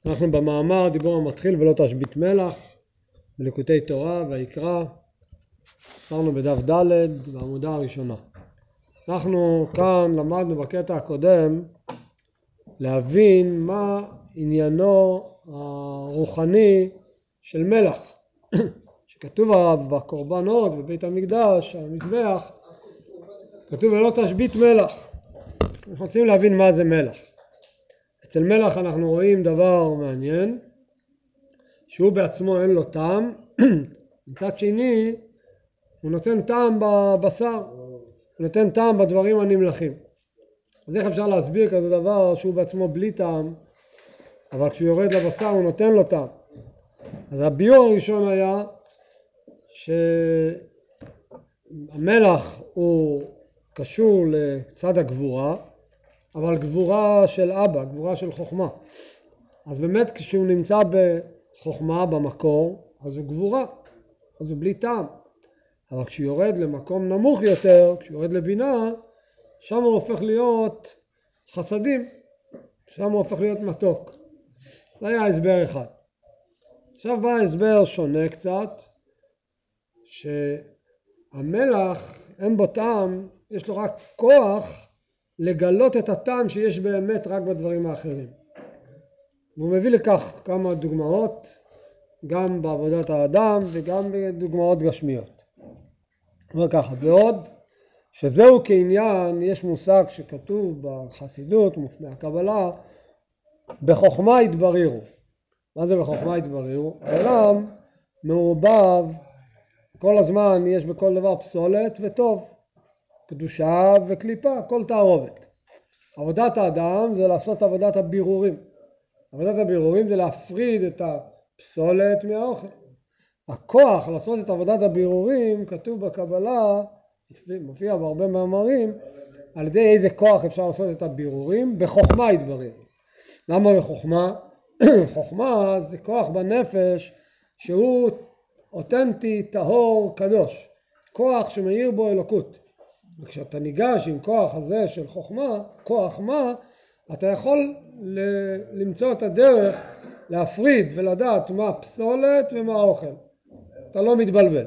אנחנו במאמר דיבור המתחיל ולא תשבית מלח בליקוטי תורה ויקרא. אנחנו בדף ד' בעמודה הראשונה. אנחנו כאן למדנו בקטע הקודם להבין מה עניינו הרוחני של מלח שכתוב בקורבנות בבית המקדש, המזבח, כתוב ולא תשבית מלח. אנחנו רוצים להבין מה זה מלח. אצל מלח אנחנו רואים דבר מעניין, שהוא בעצמו אין לו טעם, מצד שני הוא נותן טעם בבשר, הוא נותן טעם בדברים הנמלחים. אז איך אפשר להסביר כזה דבר שהוא בעצמו בלי טעם, אבל כשהוא יורד לבשר הוא נותן לו טעם? אז הביור הראשון היה שהמלח הוא קשור לצד הגבורה, אבל גבורה של אבא, גבורה של חוכמה. אז באמת כשהוא נמצא בחוכמה במקור, אז הוא גבורה, אז הוא בלי טעם. אבל כשהוא יורד למקום נמוך יותר, כשהוא יורד לבינה, שם הוא הופך להיות חסדים, שם הוא הופך להיות מתוק. זה היה הסבר אחד. עכשיו בא הסבר שונה קצת, שהמלח אין בו טעם, יש לו רק כוח לגלות את הטעם שיש באמת רק בדברים האחרים. והוא מביא לכך כמה דוגמאות, גם בעבודת האדם וגם בדוגמאות גשמיות. הוא אומר ככה, בעוד שזהו כעניין, יש מושג שכתוב בחסידות, מופני הקבלה, בחוכמה התבררו. מה זה בחוכמה התבררו? העולם מעורבב, כל הזמן יש בכל דבר פסולת וטוב, קדושה וקליפה, כל תערובת. עבודת האדם זה לעשות עבודת הבירורים. עבודת הבירורים זה להפריד את הפסולת מהאוכל. הכוח לעשות את עבודת הבירורים כתוב בקבלה, מופיע בהרבה מאמרים, על ידי איזה כוח אפשר לעשות את הבירורים, בחוכמה התברר. למה בחוכמה? חוכמה זה כוח בנפש שהוא אותנטי, טהור, קדוש. כוח שמאיר בו אלוקות. וכשאתה ניגש עם כוח הזה של חוכמה, כוח מה, אתה יכול למצוא את הדרך להפריד ולדעת מה פסולת ומה אוכל. אתה לא מתבלבל.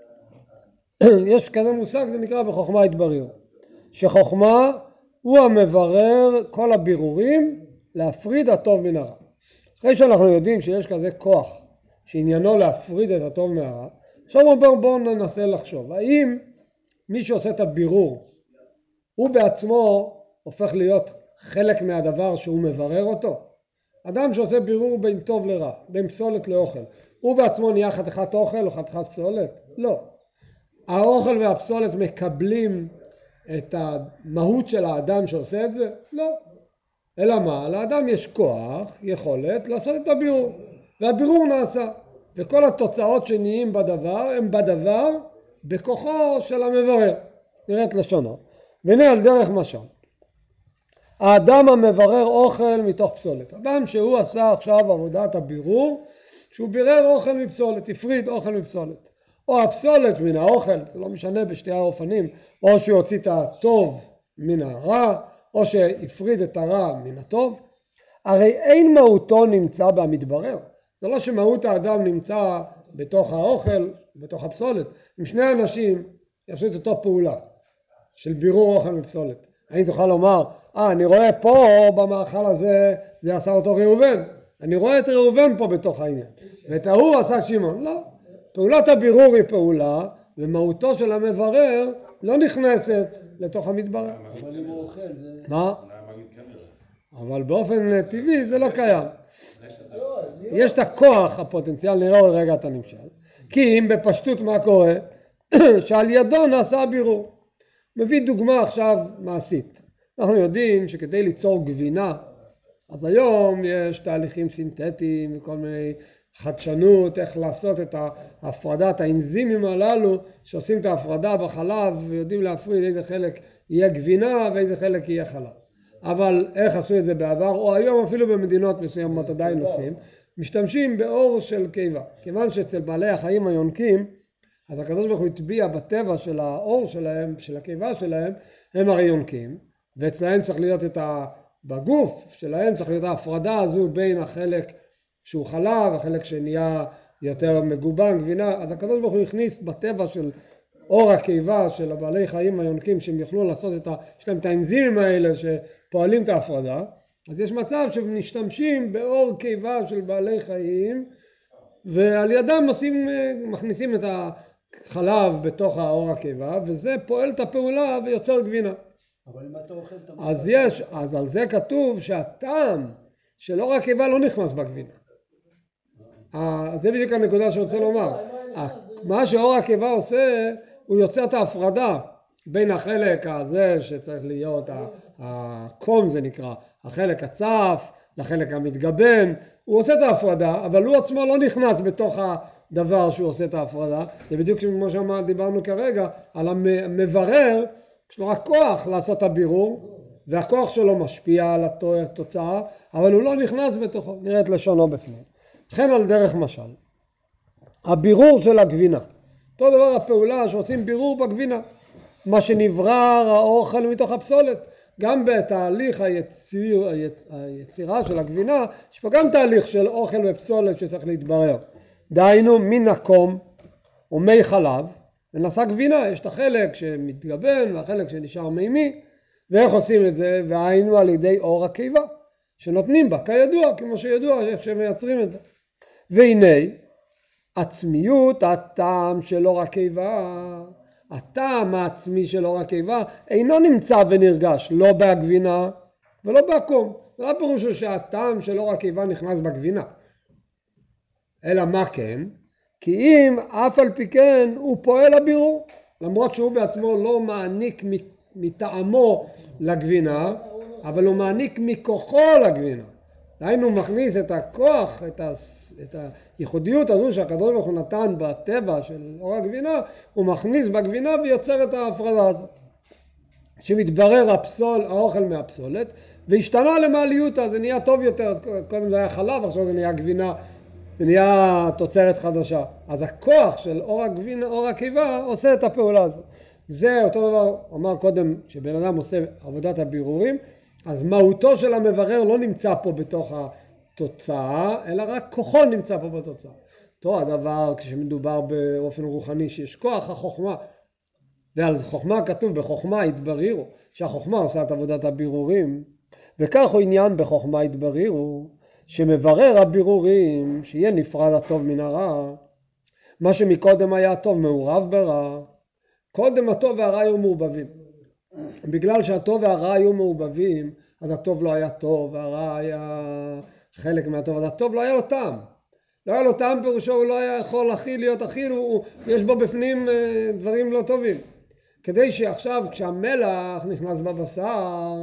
יש כזה מושג, זה נקרא בחוכמה התברר. שחוכמה הוא המברר כל הבירורים להפריד הטוב מן הרע. אחרי שאנחנו יודעים שיש כזה כוח שעניינו להפריד את הטוב מהרע, עכשיו בואו ננסה לחשוב. האם מי שעושה את הבירור, הוא בעצמו הופך להיות חלק מהדבר שהוא מברר אותו? אדם שעושה בירור בין טוב לרע, בין פסולת לאוכל, הוא בעצמו נהיה חתיכת אוכל או חתיכת פסולת? לא. האוכל והפסולת מקבלים את המהות של האדם שעושה את זה? לא. אלא מה? לאדם יש כוח, יכולת לעשות את הבירור, והבירור נעשה, וכל התוצאות שנהיים בדבר הם בדבר בכוחו של המברר. נראית לשונו. והנה על דרך משל. האדם המברר אוכל מתוך פסולת. אדם שהוא עשה עכשיו עבודת הבירור, שהוא בירר אוכל מפסולת, הפריד אוכל מפסולת. או הפסולת מן האוכל, זה לא משנה בשתי האופנים, או שהוא הוציא את הטוב מן הרע, או שהפריד את הרע מן הטוב. הרי אין מהותו נמצא במתברר. זה לא שמהות האדם נמצא בתוך האוכל, בתוך הפסולת. אם שני אנשים יעשו את אותו פעולה של בירור אוכל מפסולת, אני תוכל לומר, אני רואה פה במאכל הזה, זה עשה אותו ראובן. אני רואה את ראובן פה בתוך העניין. ואת ההוא עשה שמעון. לא. פעולת הבירור היא פעולה, ומהותו של המברר לא נכנסת לתוך המתברר. אבל אם הוא אוכל זה... מה? אבל באופן טבעי זה לא קיים. יש את הכוח, הפוטנציאל, נראה עוד רגע את הנמשל. כי אם בפשטות מה קורה? שעל ידו נעשה הבירור. מביא דוגמה עכשיו מעשית. אנחנו יודעים שכדי ליצור גבינה, אז היום יש תהליכים סינתטיים וכל מיני חדשנות, איך לעשות את ההפרדת האנזימים הללו, שעושים את ההפרדה בחלב ויודעים להפריד איזה חלק יהיה גבינה ואיזה חלק יהיה חלב. אבל איך עשו את זה בעבר, או היום אפילו במדינות מסוימות עדיין עושים, משתמשים באור של קיבה. כיוון שאצל בעלי החיים היונקים, אז הקדוש ברוך הוא הטביע בטבע של האור שלהם, של הקיבה שלהם, הם הרי יונקים, ואצלהם צריך להיות בגוף שלהם צריך להיות ההפרדה הזו בין החלק שהוא חלב, החלק שנהיה יותר מגובן, גבינה, אז הקדוש ברוך הוא הכניס בטבע של אור הקיבה של הבעלי חיים היונקים שהם יוכלו לעשות יש להם את האנזימים האלה שפועלים את ההפרדה, אז יש מצב שמשתמשים באור קיבה של בעלי חיים ועל ידם מכניסים את החלב בתוך האור הקיבה וזה פועל את הפעולה ויוצר גבינה. אבל אם אתה אוכל את אז על זה כתוב שהטעם של אור הקיבה לא נכנס בגבינה. זה בדיוק הנקודה שרוצה לומר. מה שאור הקיבה עושה, הוא יוצר את ההפרדה בין החלק הזה שצריך להיות הקום זה נקרא, החלק הצף לחלק המתגבן, הוא עושה את ההפרדה, אבל הוא עצמו לא נכנס בתוך הדבר שהוא עושה את ההפרדה. זה בדיוק כמו שדיברנו כרגע על המברר, יש לו רק כוח לעשות את הבירור, והכוח שלו משפיע על התוצאה, אבל הוא לא נכנס בתוכו, נראה את לשונו בפנים. לכן על דרך משל, הבירור של הגבינה, אותו דבר הפעולה שעושים בירור בגבינה, מה שנברר האוכל מתוך הפסולת, גם בתהליך היצירה של הגבינה, יש פה גם תהליך של אוכל ופסולת שצריך להתברר. דהיינו מן הקום ומי חלב, ונעשה גבינה, יש את החלק שמתגבן והחלק שנשאר מימי, ואיך עושים את זה? והיינו על ידי אור הקיבה, שנותנים בה, כידוע, כמו שידוע, איך שמייצרים את זה. והנה, עצמיות הטעם של אור הקיבה, הטעם העצמי של אור הקיבה, אינו נמצא ונרגש, לא בהגבינה ולא בהקום. זה לא פירוש שהטעם של אור הקיבה נכנס בגבינה. אלא מה כן? כי אם אף על פי כן הוא פועל הבירור, למרות שהוא בעצמו לא מעניק מטעמו לגבינה, אבל הוא מעניק מכוחו לגבינה. דהיינו הוא מכניס את הכוח, את הייחודיות הזו שהקדוש ברוך הוא נתן בטבע של אור הגבינה, הוא מכניס בגבינה ויוצר את ההפרדה הזאת. שמתברר האוכל מהפסולת, והשתנה למעליותה, זה נהיה טוב יותר, קודם זה היה חלב, עכשיו זה נהיה גבינה, זה נהיה תוצרת חדשה. אז הכוח של אור הקיבה עושה את הפעולה הזאת. זה אותו דבר, אמר קודם, שבן אדם עושה עבודת הבירורים, אז מהותו של המברר לא נמצא פה בתוך התוצאה, אלא רק כוחו נמצא פה בתוצאה. אותו הדבר כשמדובר באופן רוחני שיש כוח החוכמה, ועל חוכמה כתוב בחוכמה התברירו, שהחוכמה עושה את עבודת הבירורים, וכך הוא עניין בחוכמה התברירו, שמברר הבירורים שיהיה נפרד הטוב מן הרע, מה שמקודם היה הטוב מעורב ברע, קודם הטוב והרע היו מעורבבים. בגלל שהטוב והרע היו מעורבבים, אז הטוב לא היה טוב, והרע היה חלק מהטוב, אז הטוב לא היה לו טעם. לא היה לו טעם פירושו, הוא לא היה יכול להיות אכיל, יש בו בפנים דברים לא טובים. כדי שעכשיו כשהמלח נכנס בבשר,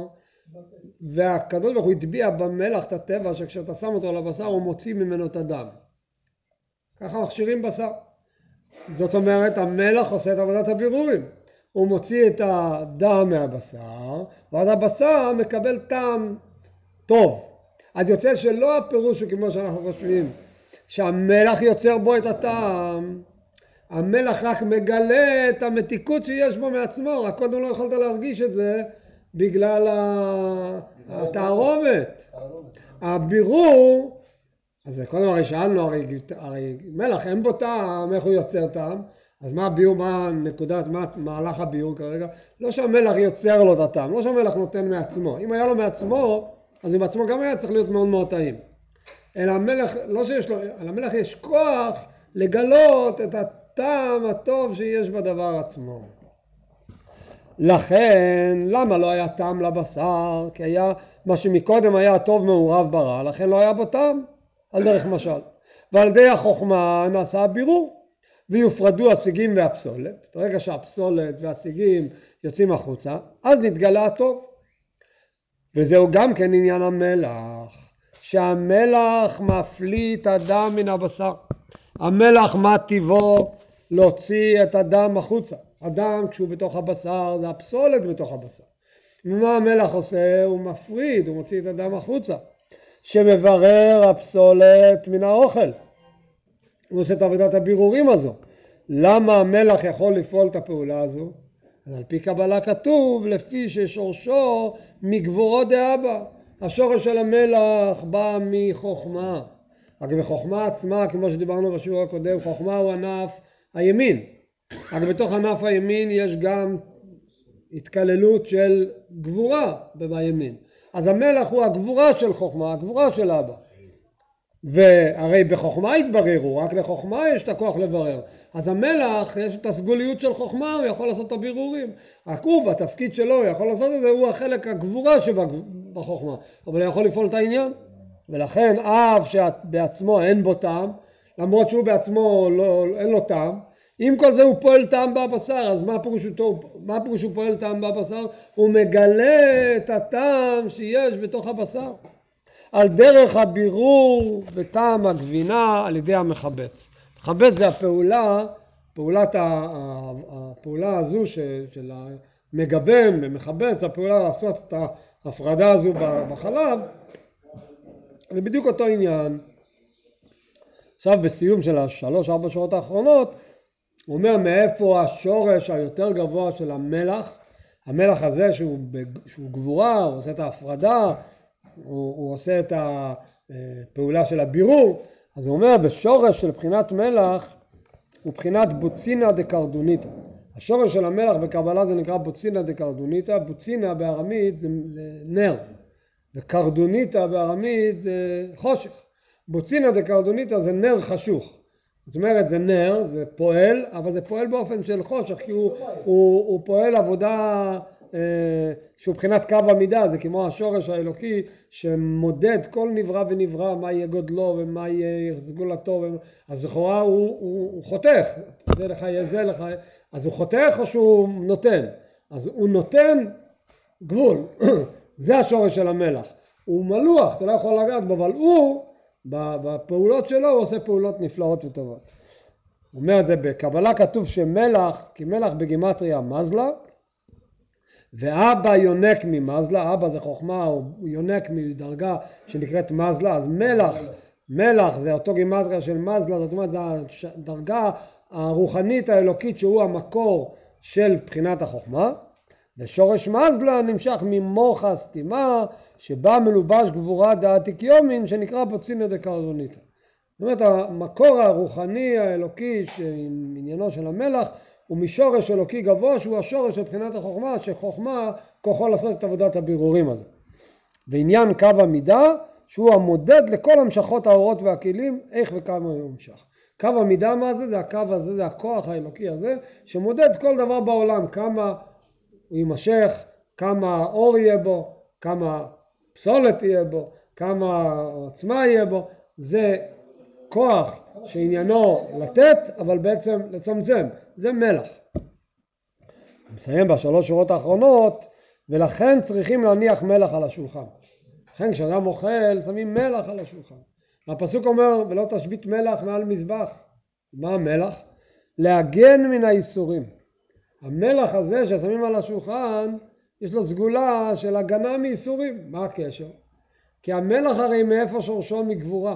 והקדוש ברוך הוא הטביע במלח את הטבע, שכשאתה שם אותו על הבשר הוא מוציא ממנו את הדם. ככה מכשירים בשר. זאת אומרת, המלח עושה את עבודת הבירורים. הוא מוציא את הדם מהבשר, ואז הבשר מקבל טעם טוב. אז יוצא שלא הפירוש הוא כמו שאנחנו חושבים, שהמלח יוצר בו את הטעם, המלח רק מגלה את המתיקות שיש בו מעצמו, רק קודם לא יכולת להרגיש את זה בגלל התערובת. הבירור, אז קודם הרי שאלנו, הרי מלח אין בו טעם, איך הוא יוצר טעם? אז מה הביור, מה נקודת, מה מהלך הביור כרגע? לא שהמלח יוצר לו את הטעם, לא שהמלח נותן מעצמו. אם היה לו מעצמו, אז עם עצמו גם היה צריך להיות מאוד מאוד טעים. אלא המלח, לא שיש לו, למלח יש כוח לגלות את הטעם הטוב שיש בדבר עצמו. לכן, למה לא היה טעם לבשר? כי היה, מה שמקודם היה טוב מעורב ברע, לכן לא היה בו טעם, על דרך משל. ועל ידי החוכמה נעשה הבירור. ויופרדו השיגים והפסולת, ברגע שהפסולת והשיגים יוצאים החוצה, אז נתגלה הטוב. וזהו גם כן עניין המלח, שהמלח מפליט הדם מן הבשר. המלח מה טיבו? להוציא את הדם החוצה. הדם כשהוא בתוך הבשר, זה הפסולת בתוך הבשר. ומה המלח עושה? הוא מפריד, הוא מוציא את הדם החוצה, שמברר הפסולת מן האוכל. הוא עושה את עבודת הבירורים הזו. למה המלח יכול לפעול את הפעולה הזו? אז על פי קבלה כתוב, לפי ששורשו מגבורו דאבא. השורש של המלח בא מחוכמה. רק בחוכמה עצמה, כמו שדיברנו בשיעור הקודם, חוכמה הוא ענף הימין. רק בתוך ענף הימין יש גם התקללות של גבורה בימין. אז המלח הוא הגבורה של חוכמה, הגבורה של אבא. והרי בחוכמה התבררו, רק לחוכמה יש את הכוח לברר. אז המלח יש את הסגוליות של חוכמה, הוא יכול לעשות את הבירורים. רק הוא בתפקיד שלו, הוא יכול לעשות את זה, הוא החלק הגבורה שבחוכמה. אבל הוא יכול לפעול את העניין. ולכן אב שבעצמו אין בו טעם, למרות שהוא בעצמו אין לו טעם, עם כל זה הוא פועל טעם בבשר. אז מה פירוש הוא פועל טעם בבשר? הוא מגלה את הטעם שיש בתוך הבשר. על דרך הבירור וטעם הגבינה על ידי המחבץ. מחבץ זה הפעולה הזו של המגבן ומחבץ, הפעולה לעשות את ההפרדה הזו בחלב. זה בדיוק אותו עניין. עכשיו בסיום של 3-4 שעות האחרונות, הוא אומר מאיפה השורש היותר גבוה של המלח. המלח הזה שהוא גבורה, הוא עושה את ההפרדה, הוא עושה את הפעולה של הבירור. אז הוא אומר בשורש של בחינת מלח הוא בחינת בוצינה דקרדוניתא. השורש של המלח בקבלה זה נקרא בוצינה דקרדוניתא. בוצינה בארמית זה נר, וקרדוניתא בארמית זה חושך. בוצינה דקרדוניתא זה נר חשוך. זאת אומרת זה נר, זה פועל, אבל זה פועל באופן של חושך, כי הוא פועל עבודה שהוא בחינת קו המידה. זה כמו השורש האלוקי שמודד כל נברא ונברא מה יהיה גודלו ומה יהיה סגולתו. אז לכאורה הוא חותך, זה לך יהיה זה לך. אז הוא חותך או שהוא נותן? אז הוא נותן גבול. זה השורש של המלח. הוא מלוח, אתה לא יכול לגעת בו, אבל הוא בפעולות שלו הוא עושה פעולות נפלאות וטובות. הוא אומר את זה בקבלה, כתוב שמלח, כי מלח בגימטריה מזלה, ואבא יונק ממזלה. אבא זה חוכמה, הוא יונק מדרגה שנקראת מזלה. אז מלח זה אותו גימטריה של מזלה, זאת אומרת זה הדרגה הרוחנית האלוקית שהוא המקור של בחינת החוכמה. ושורש מזלה נמשך ממוח הסתימה שבה מלובש גבורה דעתיק יומין שנקרא בוצינה דקרדוניתא. זאת אומרת המקור הרוחני האלוקי עם עניינו של המלח הוא משורש אלוקי גבוה שהוא השורש של בחינת החוכמה, שחוכמה כוחו לעשות את עבודת הבירורים הזה. ועניין קו המידה שהוא המודד לכל המשכות האורות והכלים איך וכמה הוא ימשך. קו המידה מה זה? זה הקו הזה, זה הכוח האלוקי הזה שמודד כל דבר בעולם, כמה הוא יימשך, כמה אור יהיה בו, כמה פסולת יהיה בו, כמה עוצמה יהיה בו. זה כוח שעניינו לתת אבל בעצם לצמצם, זה מלח. מסיים בשלוש שורות האחרונות, ולכן צריכים להניח מלח על השולחן. לכן כשאדם אוכל שמים מלח על השולחן. הפסוק אומר ולא תשבית מלח מעל מזבח. מה המלח? להגן מן האיסורים. המלח הזה ששמים על השולחן יש לו סגולה של הגנה מאיסורים. מה הקשר? כי המלח הרי מאיפה שורשו? מגבורה.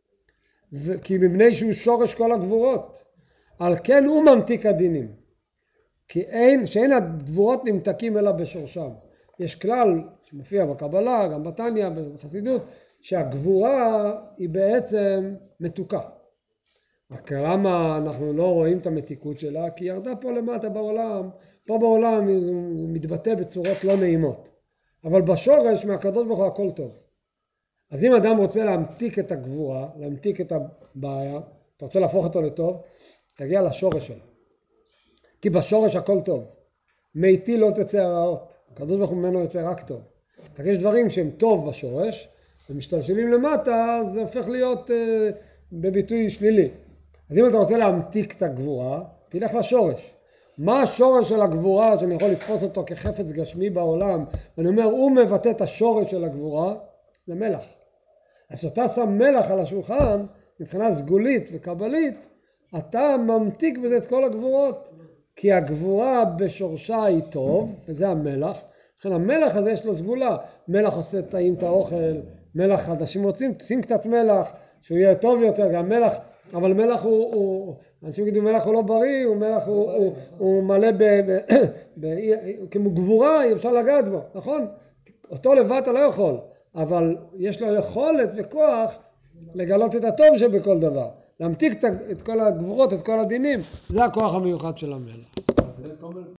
כי מבני שהוא שורש כל הגבורות. על כן הוא ממתיק הדינים. כי שאין הגבורות נמתקים אלא בשורשם. יש כלל שמופיע בקבלה, גם בתניא, בחסידות, שהגבורה היא בעצם מתוקה. רק למה אנחנו לא רואים את המתיקות שלה? כי ירדה פה למטה בעולם, פה בעולם היא מתבטא בצורות לא נעימות. אבל בשורש מהקדוש ברוך הוא הכל טוב. אז אם אדם רוצה להמתיק את הגבורה, להמתיק את הבעיה, אתה רוצה להפוך אותו לטוב, תגיע לשורש שלו. כי בשורש הכל טוב. מאיתי לא תצא הרעות. הקדוש ברוך הוא ממנו יוצא רק טוב. יש דברים שהם טוב בשורש, ומשתלשלים למטה, זה הופך להיות בביטוי שלילי. אז אם אתה רוצה להמתיק את הגבורה, תלך לשורש. מה השורש של הגבורה שאני יכול לתפוס אותו כחפץ גשמי בעולם? אני אומר, הוא מבטא את השורש של הגבורה, זה מלח. אז כשאתה שם מלח על השולחן, מבחינה סגולית וקבלית, אתה ממתיק בזה את כל הגבורות. כי הגבורה בשורשה היא טוב, וזה המלח. לכן המלח הזה יש לו סגולה. מלח עושה טעים את האוכל, מלח אנשים רוצים, שים קצת מלח, שהוא יהיה טוב יותר, גם מלח, אבל מלח אנשים יגידו מלח הוא לא בריא, הוא מלא כמו גבורה, אי אפשר לגעת בו, נכון? אותו לבד אתה לא יכול, אבל יש לו יכולת וכוח לגלות את הטוב שבכל דבר. להמתיק את כל הגבורות, את כל הדינים, זה הכוח המיוחד של המלך.